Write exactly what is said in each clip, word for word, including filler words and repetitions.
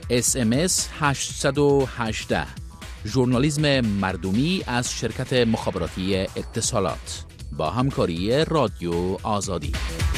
اس ام اس هشتصد و هجده ژورنالیسم مردمی از شرکت مخابراتی اتصالات با همکاری رادیو آزادی.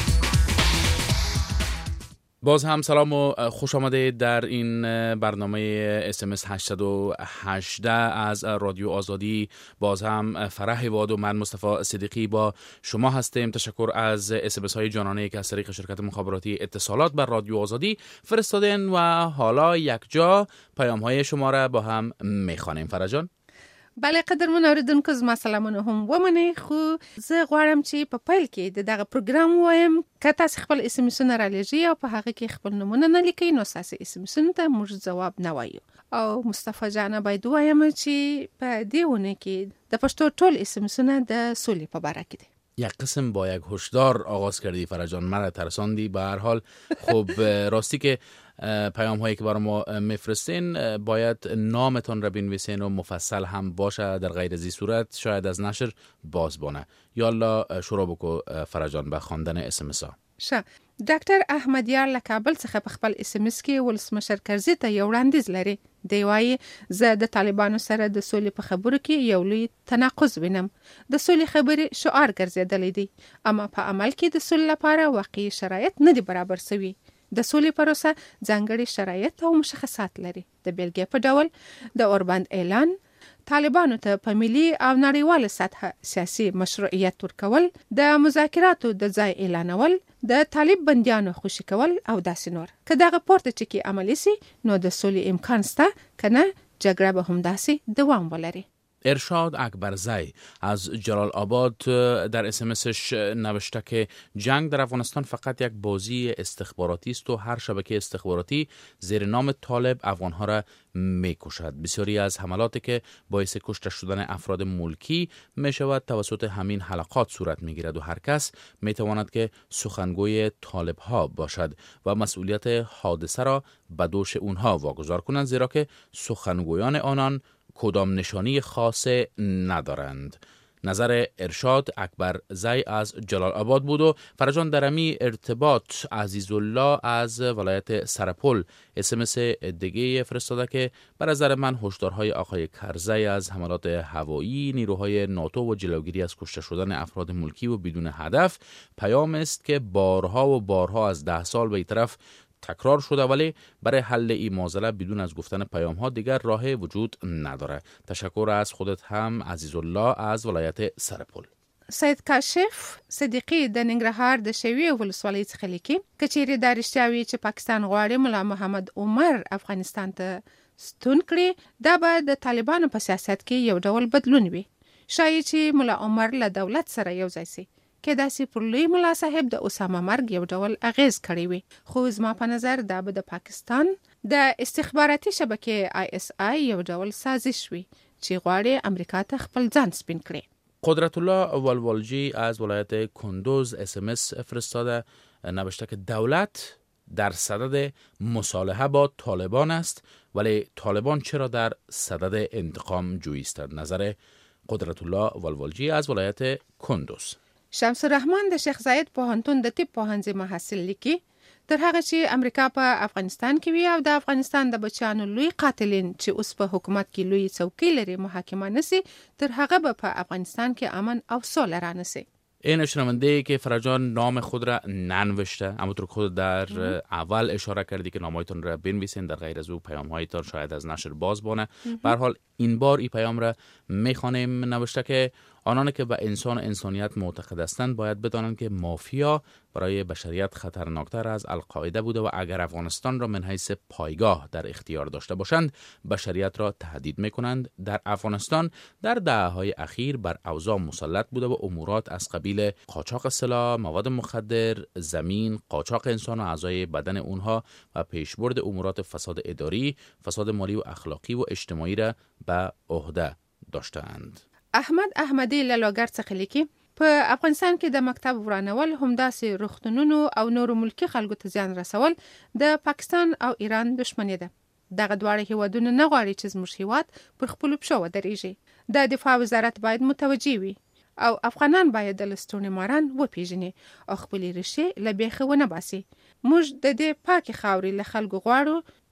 باز هم سلام و خوش آمده در این برنامه اس ام اس هشتصد و هجده از رادیو آزادی. باز هم فرح واد و من مصطفی صدیقی با شما هستیم. تشکر از اس ام اس های جانانه که از طریق شرکت مخابراتی اتصالات بر رادیو آزادی فرستادن و حالا یک جا پیام های شما را با هم میخوانیم. فرجان. بله قدرمن اوریدونکو زما سلامونه هم ومنئ. خو زه غواړم چې په پیل کې د دغه پروګرام وایم که تاسو خپل اس ام اسونه را لېږئ او په هغه کې خپل نومونه نه لیکئ نو ستاسو اس ام اسونو ته موږ ځواب نه وایو. او مصطفی جانه باید وایم چې په دې ونه کې د پښتو ټول اس ام اسونه د سولې په باره کې دي. یک قسم با یک هشدار آغاز کردی فرجان، مرا ترساندی. به هر حال خب راستی که پیام هایی که برای ما میفرستین باید نامتان را بنویسین و مفصل هم باشه، در غیر ازی صورت شاید از نشر باز بانه. یالا شروع بکو فرجان به خواندن اس ام اس ها. شه ډاکټر احمدیار له کابل څخه په خپل اس ام اس کې ولسمشر کرزي ته یو وړاندیز لري. دی وايي زه د طالبانو سره د سولې په خبرو کې یو لوی تناقض وینم. د سولې خبرې شعار ګرځېدلې دي اما په عمل کې د سولې لپاره واقعي شرایط نه دي برابر شوي. د سولې پروسه ځانګړي شرایط او مشخصات لري. د بیلګې په ډول د اوربند اعلان طالبانو ته په ملي او نړیواله سطحه سیاسي مشروعیت ورکول، د مذاکراتو د ځای اعلانول، د طالب بندیانو خوشي کول او داسې نور. که دغه پورته ټکي عملي سي نو د سولې امکان شته، کنه جګړه به هم داسې دوام ولري. ارشاد اکبرزی از جلال آباد در اس ام اسش نوشته که جنگ در افغانستان فقط یک بازی استخباراتی است و هر شبکه استخباراتی زیر نام طالب افغانها را میکشد. بسیاری از حملاتی که باعث کشته شدن افراد ملکی می شود توسط همین حلقات صورت می گیرد و هر کس می تواند که سخنگوی طالب ها باشد و مسئولیت حادثه را به دوش اونها واگذار کنند، زیرا که سخنگویان آنان کدام نشانی خاصه ندارند. نظر ارشاد اکبرزی از جلال آباد بود. و فرجان درمی ارتباط عزیزالله از ولایت سرپل اس ام اس دیگه فرستاده که بر نظر من هشدارهای آقای کرزی از حملات هوایی نیروهای ناتو و جلوگیری از کشته شدن افراد ملکی و بدون هدف پیام است که بارها و بارها از ده سال به این طرف تکرار شده، ولی برای حل این معضله بدون از گفتن پیام ها دیگر راه وجود نداره. تشکر از خودت هم عزیزالله از ولایت سرپل. سید کاشف صدیقی د ننګرهار د شوی ولسوالۍ څخه لیکي کچېری د رښتیاوي چې پاکستان غواړي ملا محمد عمر افغانستان ته ستون کړي، دا به د طالبانو په سیاست کې یو ډول بدلون وي. شایي چې ملا عمر له دولت سره یو ځای شي که داسې پر لوی ملا صاحب د اسامه مرګ یو ډول اغیز کړی وي. خو زما په نظر دا به د پاکستان د استخباراتي شبکې آی اس آی یو ډول سازش وي چې غواړي امریکا ته خپل ځان سپین کړي. قدرت الله والوالجی از ولایت کندوز اس ام اس فرستاده، نوشته که دولت در صدد مصالحه با طالبان است ولی طالبان چرا در صدد انتقام جویی است. نظر قدرت الله والوالجی از ولایت کندوز. شمس الرحمن د شیخ زاید پوهنتون د طب پوهنځي محصل لیکي تر هغه چې امریکا په افغانستان کې وي او د افغانستان د بچیانو لوی قاتلین چې اوس په حکومت کې لوی څوکۍ لري محاکمه نشي، تر هغه به په افغانستان کې امن او سوله رانسي. این شنونده که فرجان نام خود را ننوشته، اما تو خود در اول اشاره کردی که نامایتون را بنویسین، در غیر از او پیام هایتان شاید از نشر باز بانه. به هر حال این بار این پیام را میخوانیم. نوشته که آنان که به انسان انسانیت معتقد هستند باید بدانند که مافیا برای بشریت خطرناکتر از القاعده بوده و اگر افغانستان را من حیث پایگاه در اختیار داشته باشند بشریت را تهدید میکنند. در افغانستان در دهه‌های اخیر بر اوضاع مسلط بوده و امورات از قبیل قاچاق سلاح، مواد مخدر، زمین، قاچاق انسان و اعضای بدن اونها و پیشبرد امورات فساد اداری، فساد مالی و اخلاقی و اجتماعی را به عهده داشتند. احمد احمدی له لوګر څخه لیکي په افغانستان کې د مکتب ورانول، همداسې روغتونونو او نورو ملکی خلکو ته زیان رسول د پاکستان او ایران دښمني ده. دغه دواړه هیوادونه نه غواړي چې زموږ هیواد پر خپلو پښو ودرېږي. د دفاع وزارت باید متوجه وي او افغانان باید د لستوڼي ماران وپیژني او خپلې ریښې له بیخه ونه باسي. موږ د دې پاکې خاورې له خلکو غواړو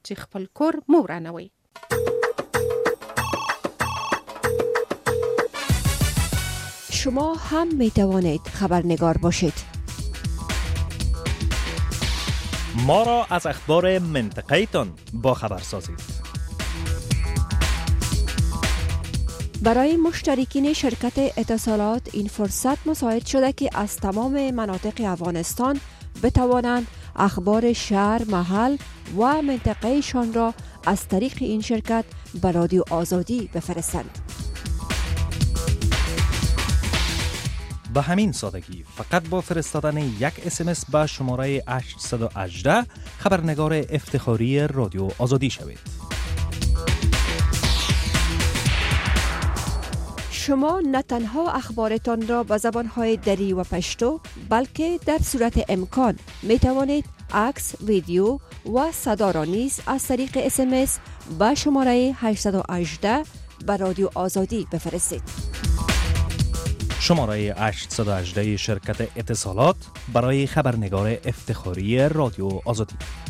چې خپل کور مو ورانوي. شما هم می توانید خبرنگار باشید. ما را از اخبار منطقه تان با خبر سازید. برای مشترکین شرکت اتصالات این فرصت مساعد شده که از تمام مناطق افغانستان بتوانند اخبار شهر، محل و منطقهشان را از طریق این شرکت به رادیو آزادی بفرستند. به همین سادگی فقط با فرستادن یک اسمس به شماره هشت یک هشت خبرنگار افتخاری رادیو آزادی شوید. شما نه تنها اخبارتان را به زبانهای دری و پشتو بلکه در صورت امکان می توانید عکس، ویدیو و صدا را نیز از طریق اسمس به شماره هشت یک هشت به رادیو آزادی بفرستید. شماره هشت یک هشت شرکت اتصالات برای خبرنگار افتخاری رادیو آزادی.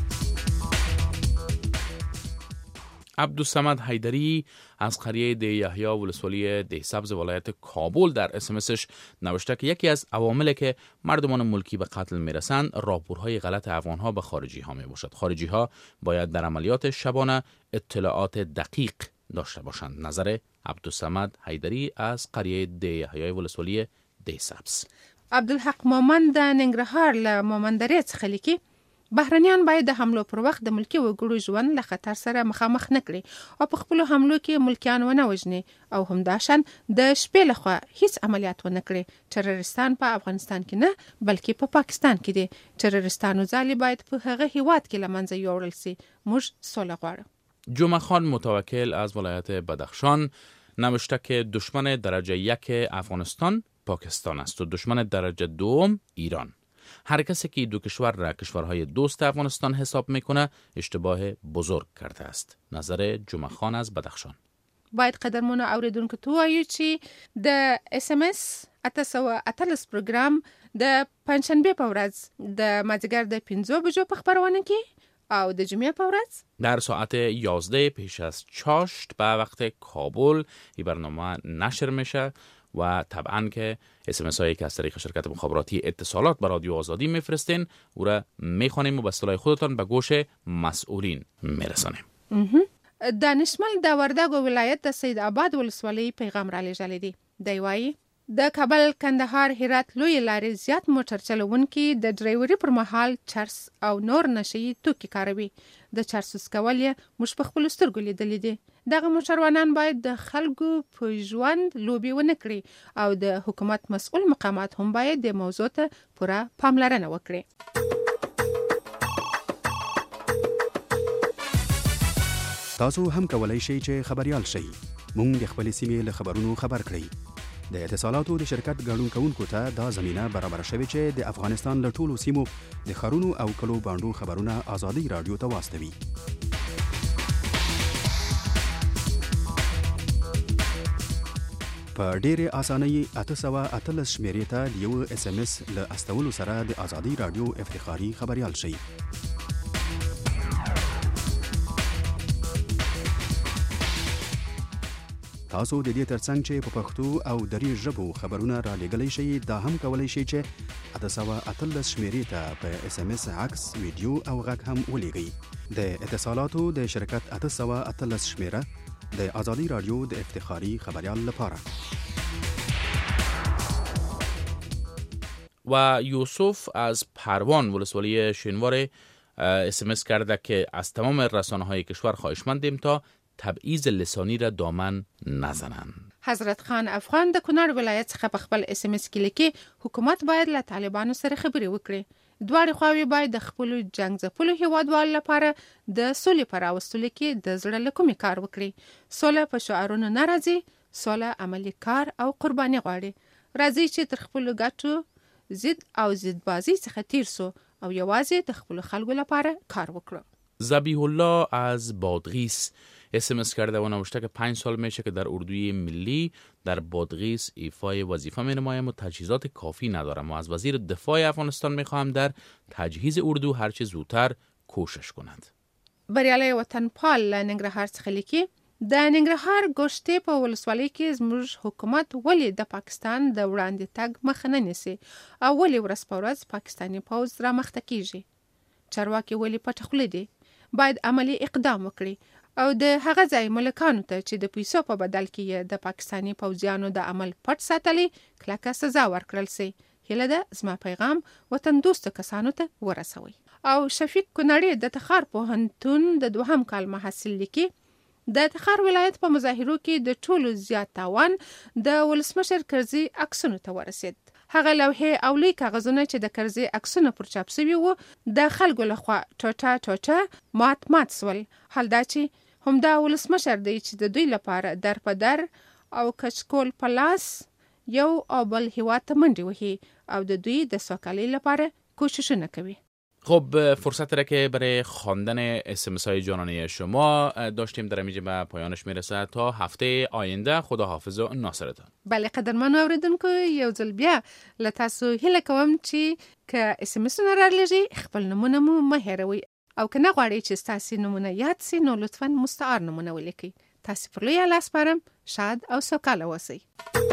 عبدالصمد حیدری از قریه ده یحیی ولسوالی ده سبز ولایت کابل در اسمسش نوشته که یکی از عواملی که مردمان ملکی به قتل میرسند راپورهای غلط افغانها به خارجی ها می باشد. خارجی ها باید در عملیات شبانه اطلاعات دقیق داشته باشند. نظر عبدالصمد حیدری از قریه ده یحیی ولسوالی ده سبز. عبدالحق مومند د ننګرهار له مومندرې څخه لیکي بهرنیان باید د حملو پر وخت د ملکی وګړو ژوند له خطر سره مخامخ نه کړي او په خپل حملو کې ملکیان ونه وژني او همداشان د شپې لخوا هیڅ عملیات ونه کړي. ترورستان په افغانستان کې نه بلکې په پا پاکستان کې دي. ترورستانو ځالې باید په هغه هیواد کې له منځه یوړل سي. موږ سوله غواړو. جمعه خان متوکل از ولایت بدخشان نوشته که دشمن درجه یک افغانستان پاکستان است و دشمن درجه دوم ایران. هر کسی که دو کشور را کشورهای دوست افغانستان حساب میکنه اشتباه بزرگ کرده است. نظر جمعه خان از بدخشان. باید قدرمنو اوریدونکو ته وایو چې د اس ام اس اته سوه اتلس پروګرام د پنجشنبه په ورځ د مازدیګر د پنځو بجو په خبرونه کې او د جمعه په ورځ در ساعت یازده پیش از چاشت به وقت کابل این برنامه نشر میشه و طبعا که اس ام اس هایی که از طریق شرکت مخابراتی اتصالات به رادیو آزادی میفرستین او را میخوانیم و به اصطلاح خودتان به گوش مسئولین میرسانیم. دانشمل د وردګو ولایت د سید آباد ولسوالۍ پیغام را لېږلی دی. دی وایي د کابل کندهار هرات لوی لارې زیات موټر چلوونکي د ډرایوري پر مهال چرس او نور نشي توکي کاروي. د چرس څکول یې موږ په خپلو سترګو لیدلی دي. دغه موټروانان باید د خلکو په ژوند لوبې ونه کړي او د حکومت مسؤل مقامات هم باید د موضوع ته پوره پاملرنه وکړي. تاسو هم کولای شئ چې خبريال شئ. مونږ د خپل سیمې له خبرونو خبر کړئ. د اتصالاتو د شرکت ګډون کوونکو ته دا زمينه برابر شوې چې د افغانستان له ټولو سیمو د خارونو او کلو باندو خبرونه آزادي رادیو ته واستوي. په ډېرې اسانۍ اته سوه اتلس شمیرې ته د یو اس ام اس له استولو سره د آزادي رادیو افتخاري خبريال شئ. تاسو د دې ترڅنګ چې په پښتو او دري ژبو خبرونه را لېږلی شئ دا هم کولی شئ چې اته سوه اتلس شمیرې ته په اس ام اس عکس، ویډیو او غږ هم ولېږئ. د اتصالاتو د شرکت اته سوه اتلس شمیره د آزادی رادیو د افتخاری خبریال لپاره. و یوسف از پروان ولسوالی شینوار اس ام اس کرده که از تمام رسانه های کشور خواهشمندیم تا تبعیض لسانی را دامن نزنند. حضرت خان افغان د کونړ ولایت څخه په خپل اس ام اس کې لیکي حکومت باید له طالبانو سره خبرې وکړي. دواړه خواوې باید د خپل جنگ ځپلو هیوادوالو لپاره د سولې پر راوستلو کې د زړه له کومې کار وکړي. سوله په شعارونو نه راځي، سوله عملي کار او قرباني غواړي. راځي چې تر خپل ګټو ضد او ضد بازی څخه تیر سو او یوازې د خپل خلکو لپاره کار وکړو. ذبیح الله از بادغیس اس ام اس کرده و نوشته که پنج سال میشه که در اردوی ملی در بادغیس ایفای وظیفه می نمایم و تجهیزات کافی ندارم و از وزیر دفاع افغانستان میخواهم در تجهیز اردو هرچه زودتر کوشش کند. بریالي وطنپال له ننګرهار څخه لیکي د ننګرهار ګوشتې په ولسوالۍ کې زموږ حکومت ولې د پاکستان د وړاندې تګ مخه نه نیسي او ولې ورځ په ورځ پاکستاني پوځ را مخته کیږي. چارواکي ولې پټه خوله دي؟ باید عملی اقدام وکړي او د هغه ځای ملکانو ته چې د پیسو په بدل کې د پاکستاني پوځیانو د عمل پټ ساتلي کلکه سزا ورکړل سي. هیله ده زما پیغام وطن دوستو کسانو ته ورسوي. او شفیق کونړي د تخار پوهنتون د دوهم کال محصل لیکي د تخار ولایت په مظاهرو کې د ټولو زیات تاوان د ولسمشر کرزي عکسونو ته ورسید. هغه لوحې او لوی کاغذونه چې د کرزي عکسونه پر چاپ شوي وو د خلکو لخوا ټوټه ټوټه مات مات سول. حال دا چې همدا ولسمشر دی چې د دوی لپاره در په در او کچکول په لاس یو او بل هیواد ته منډې وهي او د دوی د سوکالۍ لپاره کوششونه کوي. خب فرصت را که برای خواندن اسمس های جانانه شما داشتیم در اینجا به پایانش میرسه. تا هفته آینده خدا حافظ و ناصرتان. بله قدرمن اوریدونکو یو ځل بیا له تاسو هیله کوم چې که اسمسونه رالیږي خپل نمونه مو مه هېروئ او که نه غواړئ چې ستاسې نمونه یاد سي نو لطفا مستعار نمونه ولیکئ. تاسې پر لوی الله سپارم. شاد او سوکاله اوسئ.